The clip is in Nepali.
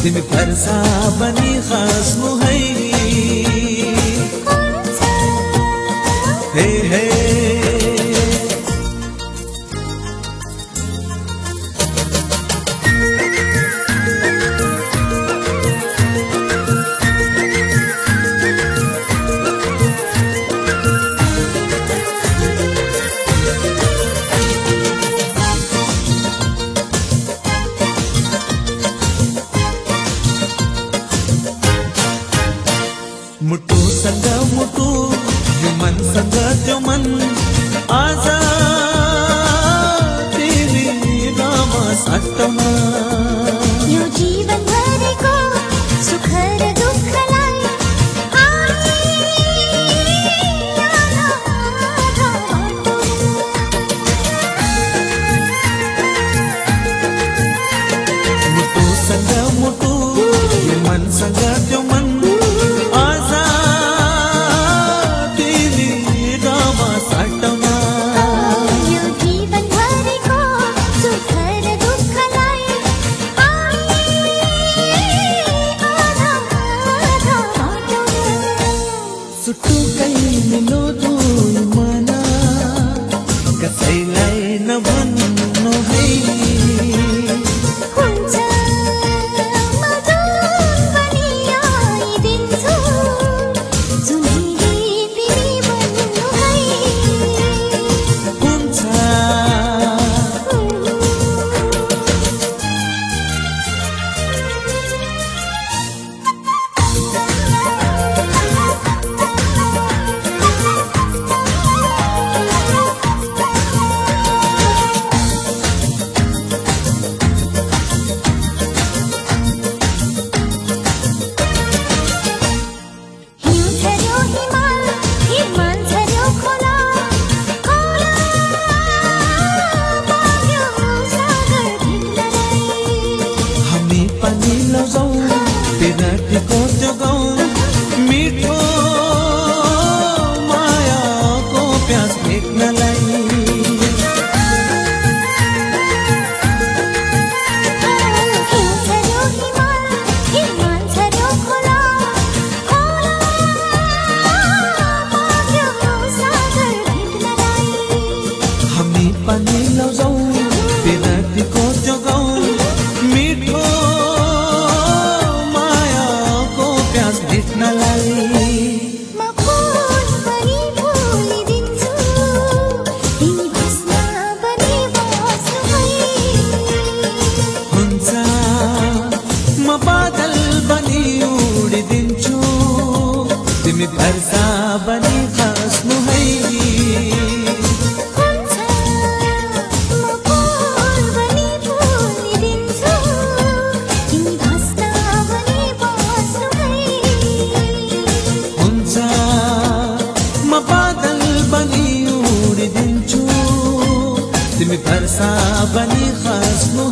तिमी फर्सा बनी खस्नु है हे हे मुटु संग मुटु यो मन संग त्यो मन आज तिमी नाम साटमा यो जीवन भरेको सुख र दुःखलाई मुटु संग मुटु यो मन संग त्यो मन सुटुकै मिलो दुई मना कसैलाई नभन्नु है हुन्छ म जुन पनि आइदिन्छु जुनै तिमी भन्नु है हुन्छ तिमीको त्यो गाउँ मिठो मायाको प्यास भेट्नलाई हामी पनि लौजाऊ तिमीको त्यो गाउँ मिठो म कुन पनि भुलिदिन्छु तिमी भस्म बनी बस्नु है हुन्छ म बादल बनी उडिदिन्छु तिमी वर्षा बनी खस्नु है म बादल बनी उडिदिन्छु तिमी वर्षा बनी खस्नु